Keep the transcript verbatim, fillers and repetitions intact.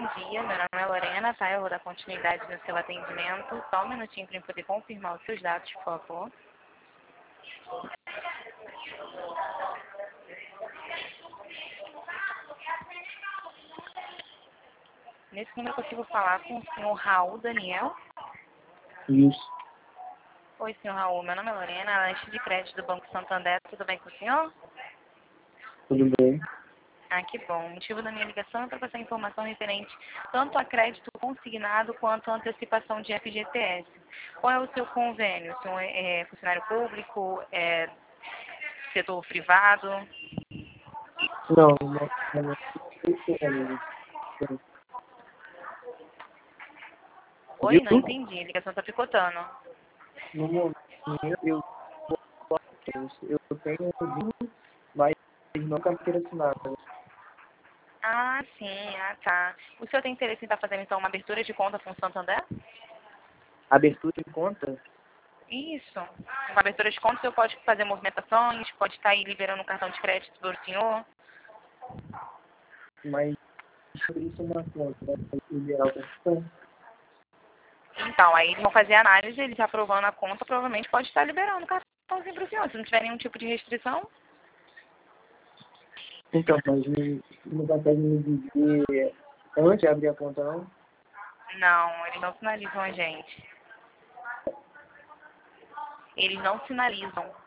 dia, meu nome é Lorena, tá? Eu vou dar continuidade no seu atendimento. Só um minutinho para eu poder confirmar os seus dados, por favor. Nesse número eu consigo falar com o senhor Raul Daniel. Isso, Oi, senhor Raul, meu nome é Lorena, analista de crédito do Banco Santander, tudo bem com o senhor? tudo bem. Ah, que bom. O motivo da minha ligação é para passar informação referente tanto a crédito consignado quanto a antecipação de F G T S. Qual é o seu convênio? O senhor é funcionário público, é setor privado? Não, não, não, não. Oi, não Viu? entendi, a ligação está picotando. No momento eu, eu tenho o dinheiro, mas não carteira assinada. Ah, sim, ah, tá. O senhor tem interesse em estar fazendo, então, uma abertura de conta com o Santander? Abertura de conta, Isso. Com abertura de conta, o senhor pode fazer movimentações, pode estar aí liberando um cartão de crédito para o senhor. mas isso é uma conta, né? Liberal da questão. Então, aí eles vão fazer a análise, eles aprovando a conta, provavelmente pode estar liberando o cartãozinho para o senhor. Se não tiver nenhum tipo de restrição, Então, mas me- não consegue me dizer antes de abrir a conta, não? não, eles não sinalizam a gente. Eles não sinalizam.